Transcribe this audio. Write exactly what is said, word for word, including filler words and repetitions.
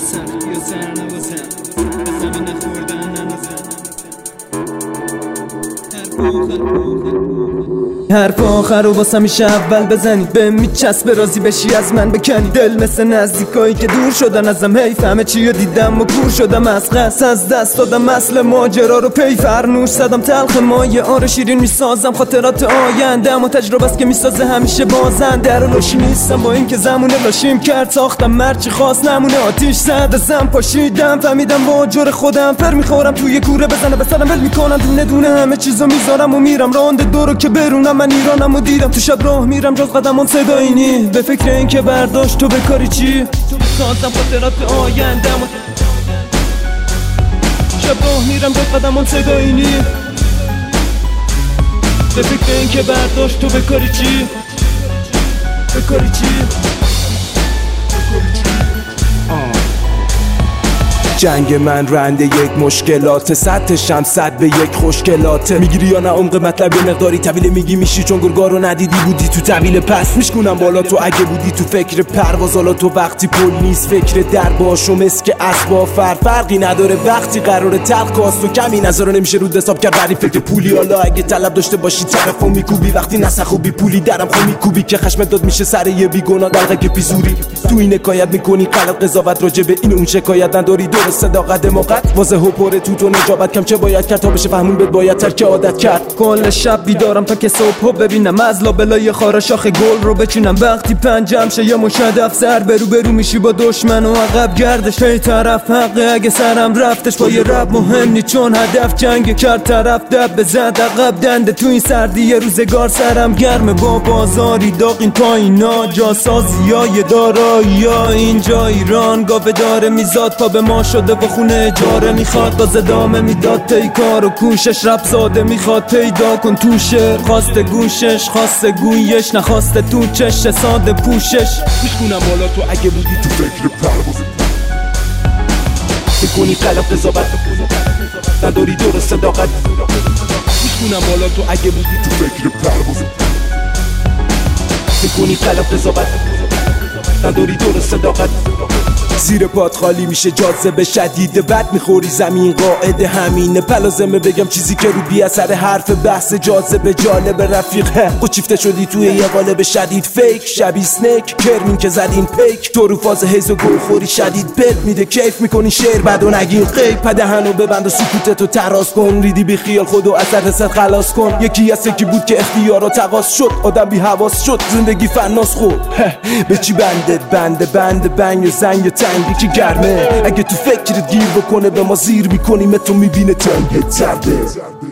سختی و سر نوازم به زمین خوردن ننازم حرف آخر رو واسه میشه اول بزنی به میچسبه راضی بشی از من بکنی دل مثل نزدیکایی که دور شدن ازم حیف همه چی رو دیدم و کور شدم از قصد از دست دادم اصل ماجرا رو پی فرنوش زدم تلخ مایه آره شیرین میسازم خاطرات آیندم و تجربه است که میسازه همیشه بازنده رو لاشی نیستم با این که زمونه لاشیم کرد ساختم مرچی خواست نمونه آتیش زد ازم پاشیدم فهمیدم با جور خودم پر میخورم توی کوره بزنه به سرم ول میکنم دونه دونه همه چیزو میذارم و میرم راند دورو که برونم من ایرانم و دیدم تو شب راه میرم جز قدمون صدایی نی به فکر این که برداشت تو بکاری چی سازم خاطرات آیندم شب راه میرم جز قدمون صدایی نی به فکر این که برداشت تو بکاری چی بکاری چی جنگ من رنده یک مشکلات سطحشم صد به یک خوشگلاته میگیری یا نه عمق مطلب یه مقداری طویله میگی میشی چون گرگا رو ندیدی بودی تو طویل پس میشکنم بالا تو اگه بودی تو فکر پرواز حالا تو وقتی پل نیست فکر در باشو مثل که اسبا فر فرقی نداره وقتی قراره تلخ کاست و کمی نظر نمیشه رود حساب کرد ولی فکر پولی حالا اگه طلب داشته باشی طرفو میکوبی وقتی نسخو بی پولی درم خو میکوبی که خشمت داد میشه سر یه بیگناه دلقه که پیزوری تو این حکایت میکنی غلط قضاوت راجع به این اون شکایت نداری صداقت موقت واضح و پره تو تو نجابت کم چه باید کرد تا بشه فهمون بد باید ترک عادت کرد کل شب بیدارم تا که صبح ببینم از لابلای خارا شاخ گل رو بچینم وقتی پنجم شه یا مشدف سر برو برو میشی با دشمن و عقب گردش پی طرف حقه اگه سرم رفتش با یه رب مهم نی چون هدف جنگ کرد طرف دب بزد عقب دنده تو این سردی یه روزگار سرم گرمه با بازاری داغ این پایینا جاسازی های دارایی ها اینجا ایران گاوه داره میزاد پا به ما شده با خونه اجاره میخواد باز ادامه میداد تی کار و کوشش رب ساده میخواد پیدا کن تو شعر خواسته گوشش خواسته گویش نخواسته تو چش ساده پوشش میشکنم بالا تو اگه بودی تو فکر پرواز میکنی غلط قضاوت نداری دور صداقت میشکنم بالا تو اگه بودی تو فکر پرواز میکنی غلط قضاوت نداری دور صداقت زیر پات خالی میشه جاذبه شدید بد میخوری زمین قاعده همینه پلازمه بگم چیزی که رو بی اثر حرف بحث جاذبه جالب رفیق قچیفته شدی توی یه قالب شدید فیک شبیه سنیک کرمین که زدین پیک تو رو فاز هیز و گل خوری شدید بد میده کیف میکنی شعر بعد و نگین قیب پدهنو ببند و سکوتتو تراز کن ریدی بی خیال خودو از حست خلاص کن یکی از یکی بود که اختیارا تقاس شد آدم بی حواس شد زندگی فناس خود به چی بندت بنده بند بنگ و زنگ تنگی که گرمه اگه تو فکرت گیر بکنه به ما زیر میکنیم تو میبینه تنگت زرده